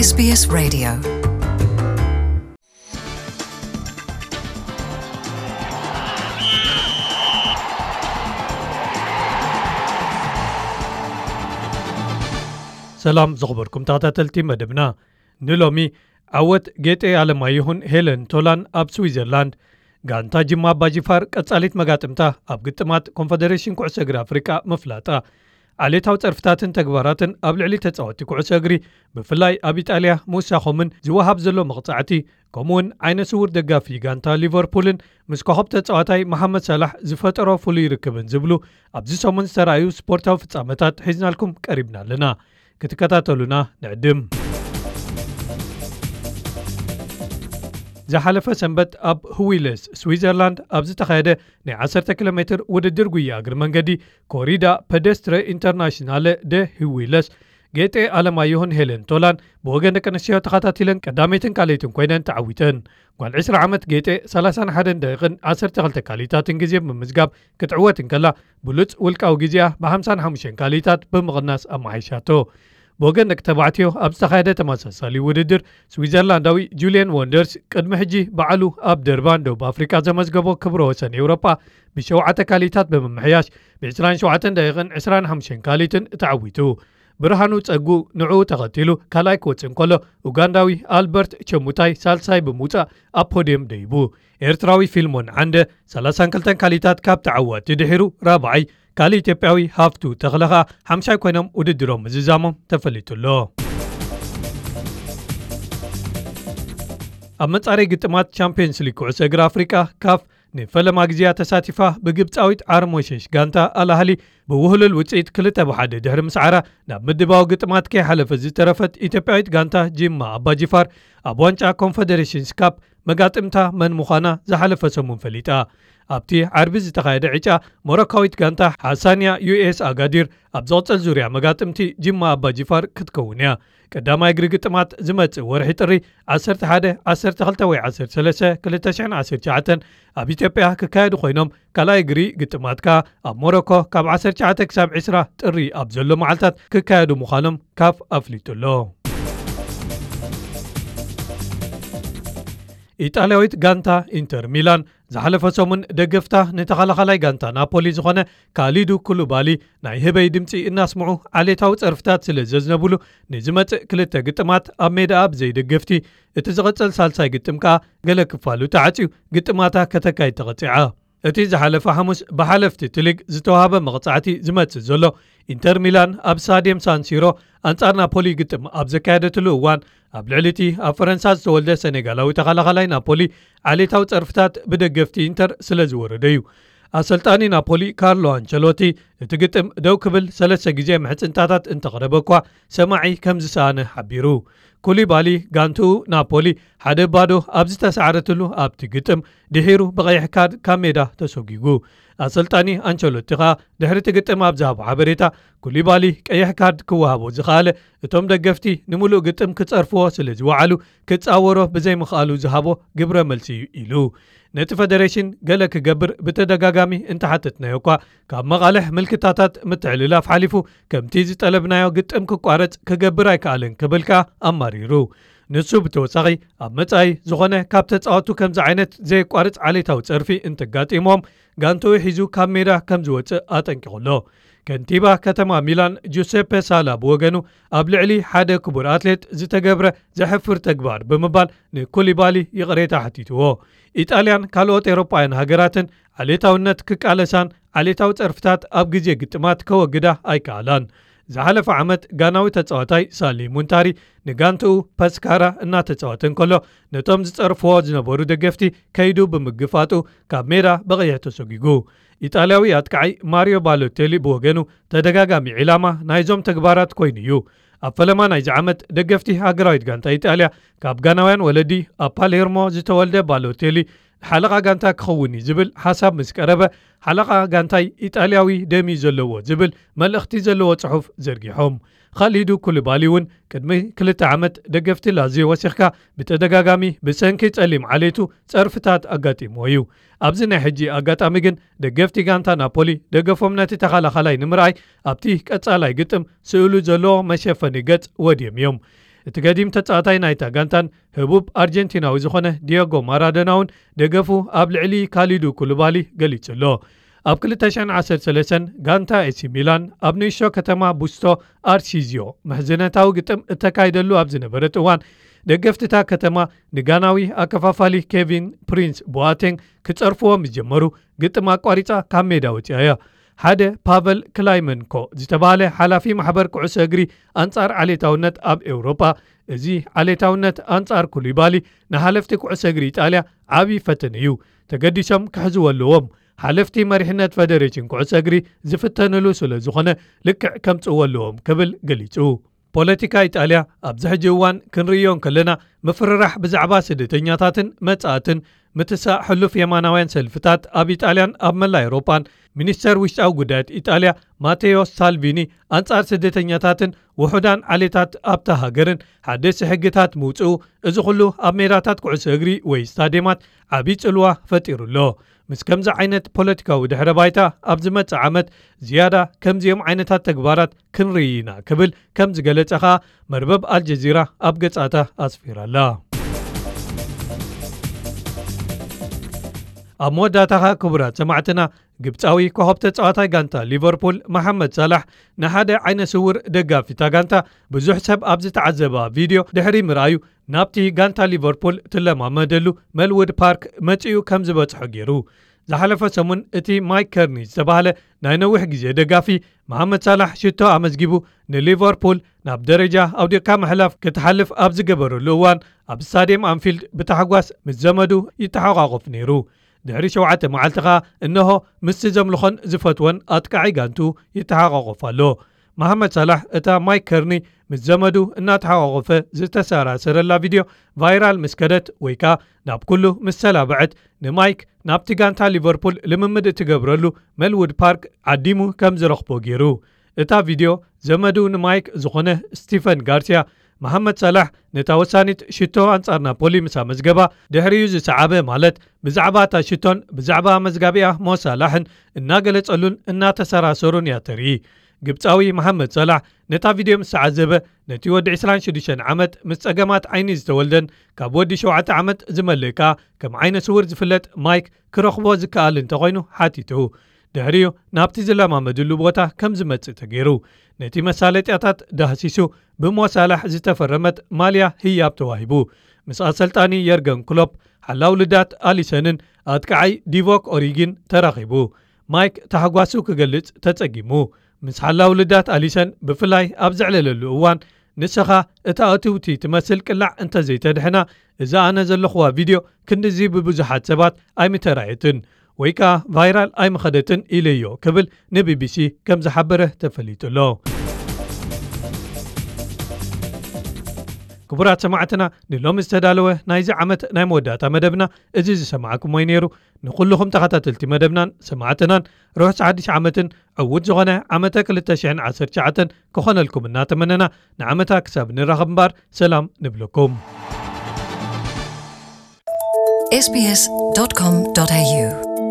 SBS Radio. ሰላም ዝኽበርኩም ተኸታተልቲ መደብና ንሎሚ ዓወት ጌጤ ኣለማይሁን ሄለን ቶላን ኣብ ስዊዘርላንድ ጋንታ ጅማ ኣባጅፋር ቀጻሊት መጋጥምታ ኣብ ግጥማት ኮንፌደሬሽን ኩዕሶ እግሪ ኣፍሪቃ መፍላጣ ዓሌታዊ ጸርፍታትን ተግባራትን ኣብ ልዕሊ ተጻወቲ ኩዕሶ እግሪ ብፍላይ ኣብ ኢጣልያ ምውሳኾምን ዝወሃብ ዘሎ መቕጻዕቲ ከምኡውን ዓይነ ስውር ደጋፊ ጋንታ ሊቨርፑልን ምስ ኮኸብ ተጻዋታይ መሐመድ ሰላሕ ዝፈጠሮ ፍሉይ ርክብን ዝብሉ ኣብዚ ሰሙን ዝተረኣዩ ስፖርታዊ ፍጻመታት ሒዝናልኩም ቀሪብና ኣለና ክትከታተሉና ንዕድም ዝሓለፈ ሰንበት ኣብ ህዊለስ ስዊዘርላንድ ኣብ ዝተኻየደ ናይ 10 ኪሎ ሜትር ውድድር ጉያ እግሪ መንገዲ ኮሪዳ ፔደስትረ ኢንተርናሽናል ደ ህዊለስ ጌጤ ኣለማይሁን ሄለን ቶላን ብወገን ደቂ ኣንስትዮ ተኸታቲለን ቀዳመይትን ካልእትን ኮይነን ተዓዊተን ጓል 20 ዓመት ጌጤ 31 ደቂቕን 12 ካሊታትን ግዜ ብምዝጋብ ክትዕወት እንከላ ብሉፅ ውልቃዊ ግዜኣ ብ55 ካሊታት ብምቕናስ ኣመሓይሻቶ ብወገን ደቂ ተባዕትዮ ኣብ ዝተኻየደ ተመሳሳሊ ውድድር ስዊዘርላንዳዊ ጁልየን ወንደርስ ቅድሚ ሕጂ በዓሉ ኣብ ደርባን ደቡብ ኣፍሪቃ ዘመዝገቦ ክብረ ወሰን ኤውሮጳ ብ7 ካሊታት ብምምሕያሽ ብ27 ደቂቕን 25 ካሊትን ተዓዊቱ ብርሃኑ ጸጉ ንዕኡ ተኸቲሉ ካልኣይ ክወፅእ እንከሎ ኡጋንዳዊ ኣልበርት ቸሙታይ ሳልሳይ ብምውፃእ ኣብ ፖድየም ደይቡ ኤርትራዊ ፊልሞን ዓንደ 32 ካሊታት ካብ ተዓዋቲ ድሒሩ ራብዓይ ካልእ ኢትዮጵያዊ ሃፍቱ ተኽለኻ 50 ኮይኖም ውድድሮም ምዝዛሞም ተፈሊጡሎ ኣብ መጻረይ ግጥማት ቻምፒየንስ ሊግ ኩዕሶ እግሪ ኣፍሪቃ ካፍ ንፈለማ ግዜያ ተሳቲፋ ብግብፃዊት ዓርሞሸሽ ጋንታ ኣልኣህሊ ብውህሉል ውፅኢት 2-1 ድሕሪ ምስዓራ ናብ ምድባዊ ግጥማት ከይሓለፈ ዝተረፈት ኢትዮጵያዊት ጋንታ ጂማ ኣባጅፋር ኣብ ዋንጫ ኮንፌደሬሽንስ ካፕ መጋጥምታ መን ምዃና ዝሓለፈ ሰሙን ፈሊጣ ኣብቲ ዓርቢ ዝተኻየደ ዕጫ ሞሮካዊት ጋንታ ሓሳንያ ዩኤስ ኣጋዲር ኣብ ዝቕፅል ዙርያ መጋጥምቲ ጂማ ኣባጅፋር ክትከውን እያ ቀዳማይ እግሪ ግጥማት ዝመጽእ ወርሒ ጥሪ 11 12 ወይ 13 2019 ኣብ ኢትዮጵያ ክካየዱ ኮይኖም ካልኣይ እግሪ ግጥማትካ ኣብ ሞሮኮ ካብ 19 ክሳብ 20 ጥሪ ኣብ ዘሎ መዓልታት ክካየዱ ምዃኖም ካፍ ኣፍሊጡሎ ኢጣልያዊት ጋንታ ኢንተር ሚላን ዝሓለፈ ሰሙን ደገፍታ ንተኸላኸላይ ጋንታ ናፖሊ ዝኾነ ካሊዱ ኩሉባሊ ናይ ህበይ ድምፂ እናስምዑ ዓሌታዊ ጸርፍታት ስለ ዘዝነብሉ ንዝመጽእ 2 ግጥማት ኣብ ሜዳ ኣብ ዘይደገፍቲ እቲ ዝቐጸል ሳልሳይ ግጥም ከዓ ገለ ክፋሉ ተዓፅዩ ግጥማታ ከተካይድ ተቐፂዓ እቲ ዝሓለፈ ሐሙስ ብሓለፍቲ ትሊግ ዝተዋሃበ መቕጻዕቲ ዝመጽእ ዘሎ ኢንተር ሚላን ኣብ ስታድየም ሳንሲሮ ኣንጻር ናፖሊ ግጥም ኣብ ዘካየደትሉ እዋን ኣብ ልዕሊቲ ኣብ ፈረንሳ ዝተወልደ ሰኔጋላዊ ተኸላኸላይ ናፖሊ ዓሌታዊ ጸርፍታት ብደገፍቲ ኢንተር ስለ ዝወረደዩ ኣሰልጣኒ ናፖሊ ካርሎ አንቸሎቲ እቲ ግጥም ደው ክብል 3 ግዜ ምሕፅንታታት እንተቕረበ እኳ ሰማዒ ከም ዝሰኣነ ሓቢሩ ኩሊባሊ ጋንትኡ ናፖሊ 1-0 ኣብ ዝተሰዓረትሉ ኣብቲ ግጥም ድሒሩ ብቐይሕ ካርድ ካብ ሜዳ ተሰጊጉ ኣሰልጣኒ አንቸሎቲ ኸኣ ድሕሪ እቲ ግጥም ኣብ ዝሃቦ ሓበሬታ ኩሊባሊ ቀይሕ ካርድ ክወሃቦ ዝኸኣለ እቶም ደገፍቲ ንምሉእ ግጥም ክጸርፍዎ ስለ ዝወዓሉ ክጻወሮ ብዘይምኽኣሉ ዝሃቦ ግብረ መልሲ ኢሉ ነቲ ፌደሬሽን ገለ ክገብር ብተደጋጋሚ እንተሓተትናዮ እኳ ካብ መቓልሕ ምልክታታት ምትዕልላፍ ሓሊፉ ከምቲ ዝጠለብናዮ ግጥም ክቋረጽ ክገብር ኣይከኣልን ክብል ከዓ ኣማሪሩ ንሱ ብተወሳኺ ኣብ መጻኢ ዝኾነ ካብ ተጻወቱ ከምዚ ዓይነት ዘይቋርጽ ዓሌታዊ ጸርፊ እንትጋጢሞም ጋንትኡ ሒዙ ካብ ሜዳ ከም ዝወፅእ ኣጠንቂቑሎ ከንቲባ ከተማ ሚላን ጁሴፔ ሳላ ብወገኑ ኣብ ልዕሊ ሓደ ክቡር ኣትሌት ዝተገብረ ዘሕፍር ተግባር ብምባል ንኩሊባሊ ይቕሬታ ሓቲትዎ ኢጣልያን ካልኦት ኤውሮጳውያን ሃገራትን ዓሌታውነት ክቃለሳን ዓሌታዊ ጸርፍታት ኣብ ግዜ ግጥማት ከወግዳ ኣይከኣላን ዝሓለፈ ዓመት ጋናዊ ተጻዋታይ ሳሊ ሙንታሪ ንጋንትኡ ፐስካራ እናተጻወተ እንከሎ ነቶም ዝጸርፍዎ ዝነበሩ ደገፍቲ ከይዱ ብምግፋጡ ካብ ሜዳ ብቐይሕ ተሰጊጉ ኢጣልያዊ ኣጥቃዓይ ማሪዮ ባሎቴሊ ብወገኑ ተደጋጋሚ ዒላማ ናይዞም ተግባራት ኮይኑ እዩ ኣብ ፈለማ ናይዚ ዓመት ደገፍቲ ሃገራዊት ጋንታ ኢጣልያ ካብ ጋናውያን ወለዲ ኣብ ፓሌርሞ ዝተወልደ ባሎቴሊ ሓለቓ ጋንታ ክኸውን ዝብል ሓሳብ ምስ ቀረበ ሓለቓ ጋንታይ ኢጣልያዊ ደሚ ዘለዎ ዝብል መልእኽቲ ዘለዎ ጽሑፍ ዘርጊሖም ካሊዱ ኩሉባሊ እውን ቅድሚ 2 ዓመት ደገፍቲ ላዝዮ ወሲኽካ ብተደጋጋሚ ብሰንኪ ጸሊም ዓሌቱ ጸርፍታት ኣጋጢሞ እዩ ኣብዚ ናይ ሕጂ ኣጋጣሚ ግን ደገፍቲ ጋንታ ናፖሊ ደገፎም ነቲ ተኸላኸላይ ንምርኣይ ኣብቲ ቀጻላይ ግጥም ስእሉ ዘሎ መሸፈኒ ገጽ ወድዮም እዮም እቲ ገዲም ተጻዋታይ ናይታ ጋንታን ህቡብ ኣርጀንቲናዊ ዝኾነ ዲየጎ ማራዶናውን ደገፉ ኣብ ልዕሊ ካሊዱ ኩሉባሊ ገሊጹሎ። ኣብ 2013 ጋንታ ኤሲ ሚላን ኣብ ንእሽቶ ከተማ ቡስቶ ኣርሲዚዮ መሕዘነታዊ ግጥም እተካይደሉ ኣብ ዝነበረት እዋን ደገፍትታ ከተማ ንጋናዊ ኣከፋፋሊ ኬቪን ፕሪንስ ቦኣቴንግ ክጸርፍዎም ዝጀመሩ ግጥም ኣቋሪጻ ካብ ሜዳ ወፂኣ እያ። ሓደ ፓቨል ክላይመንኮ ዝተባሃለ ሓላፊ ማሕበር ኩዕሶ እግሪ ኣንጻር ዓሌታውነት ኣብ ኤውሮጳ እዚ ዓሌታውነት ኣንጻር ኩሉባሊ ንሓለፍቲ ኩዕሶ እግሪ ኢጣልያ ዓብዪ ፈተነ እዩ ተገዲሶም ክሕዝዎ ኣለዎም። ሓለፍቲ መሪሕነት ፌደሬሽን ኩዕሶ እግሪ ዝፍተንሉ ስለ ዝኾነ ልክዕ ከምጽእዎ ኣለዎም ክብል ገሊጹ። ፖለቲካ ኢጣልያ ኣብዚ ሕጂ እዋን ክንርዮን ከለና ምፍርራሕ ብዛዕባ ስደተኛታትን መጻእትን ምትሳእ ሕሉፍ የማናውያን ሰልፍታት ኣብ ኢጣልያን ኣብ መላ ኤውሮፓን ሚኒስተር ውሽጣዊ ጉዳያት ኢጣልያ ማቴዮ ሳልቪኒ ኣንጻር ስደተኛታትን ውሑዳን ዓሌታት ኣብታ ሃገርን ሓደስቲ ሕግታት ምውፅኡ እዚ ኩሉ ኣብ ሜዳታት ኩዕሶ እግሪ ወይ ስታድየማት ዓብዪ ጽልዋ ፈጢሩሎ። ምስ ከምዚ ዓይነት ፖለቲካዊ ድሕረ ባይታ ኣብ ዝመጽእ ዓመት ዝያዳ ከምዚኦም ዓይነታት ተግባራት ክንርኢ ኢና ክብል ከም ዝገለጸ ኸኣ መርበብ ኣልጀዚራ ኣብ ገጻታ ኣስፊራላ። ኣብ መወዳእታኻ ክቡራት ሰማዕትና ግብፃዊ ኮኸብ ተጻዋታይ ጋንታ ሊቨርፑል መሐመድ ሳላሕ ንሓደ ዓይነ ስውር ደጋፊታ ጋንታ ብዙሕ ሰብ ኣብ ዝተዓዘባ ቪድዮ ድሕሪ ምርኣዩ ናብቲ ጋንታ ሊቨርፑል ትለማመደሉ መልውድ ፓርክ መጺኡ ከም ዝበጽሖ ገይሩ። ዝሓለፈ ሰሙን እቲ ማይክ ከርኒ ዝተባሃለ ናይ ነዊሕ ግዜ ደጋፊ መሐመድ ሳላሕ ሽቶ ኣመዝጊቡ ንሊቨርፑል ናብ ደረጃ ኣውዲቕካ ምሕላፍ ክትሓልፍ ኣብ ዝገበረሉ እዋን ኣብ ስታድየም ኣንፊልድ ብታሕጓስ ምስ ዘመዱ ይተሓቋቆፍ ነይሩ። ድሕሪ 7 መዓልቲ ኸኣ እንሆ ምስቲ ዘምልኾን ዝፈትወን ኣጥቃዒ ጋንቱ ይተሓቋቆፍ ኣሎ። መሐመድ ሳላሕ እታ ማይክ ከርኒ ምስ ዘመዱ እናተሓቋቆፈ ዝተሰራሰረላ ቪድዮ ቫይራል ምስ ከደት ወይ ከዓ ናብ ኩሉ ምስ ተላብዐት ንማይክ ናብቲ ጋንታ ሊቨርፑል ልምምድ እትገብረሉ መልውድ ፓርክ ዓዲሙ ከም ዝረኽቦ ገይሩ። እታ ቪድዮ ዘመዱ ንማይክ ዝኾነ ስቲፈን ጋርሲያ መሐመድ ሳላሕ ነታ ወሳኒት ሽቶ ኣንጻር ናፖሊ ምሳ መዝገባ ድሕሪኡ ዝሰዓበ ማለት ብዛዕባ እታ ሽቶን ብዛዕባ መዝጋቢያ ሞ ሳላሕን እናገለጸሉን እናተሰራሰሩን እያ ተርኢ። ግብፃዊ መሐመድ ሳላሕ ነታ ቪድዮ ምስ ተዓዘበ ነቲ ወዲ 26 ዓመት ምስ ጸገማት ዓይኒ ዝተወልደን ካብ ወዲ 7 ዓመት ዝመልእ ከዓ ከም ዓይነ ስውር ዝፍለጥ ማይክ ክረኽቦ ዝከኣል እንተኾይኑ ሓቲቱ ድሕሪኡ ናብቲ ዝለማመድሉ ቦታ ከም ዝመጽእ ተገይሩ። ነቲ መሳለጥያታት ዳህሲሱ ብሞ ሳላሕ ዝተፈረመት ማልያ ህያብ ተዋሂቡ። ምስ ኣሰልጣኒ የርገን ክሎፕ ሓላው ልዳት ኣሊሰንን ኣጥቃዓይ ዲቮክ ኦሪጊን ተራኺቡ። ማይክ ተሓጓሱ ክገልጽ ተጸጊሙ። ምስ ሓላው ልዳት ኣሊሰን ብፍላይ ኣብ ዘዕለለሉ እዋን ንስኻ እታ እትውቲ ትመስል ቅላዕ እንተዘይተድሕና እዛ ኣነ ዘለኽዋ ቪድዮ ክንድዚ ብብዙሓት ሰባት ኣይምተራየትን ወይ ከዓ ቫይራል ኣይምኸደትን ኢለዮ ክብል ንቢቢሲ ከም ዝሓበረ ተፈሊጡሎ። ክቡራት ሰማዕትና ንሎሚ ዝተዳለወ ናይዚ ዓመት ናይ መወዳእታ መደብና እዚ ዝሰማዓኩም ወይ ነይሩ። ንኩልኹም ተኸታተልቲ መደብናን ሰማዕትናን ርሑስ ሓድሽ ዓመትን ዕውት ዝኾነ ዓመተ 2019 ክኾነልኩም እናተመነና ንዓመታ ክሳብ ንራኸብ እምበር ሰላም ንብለኩም። sbs.com.au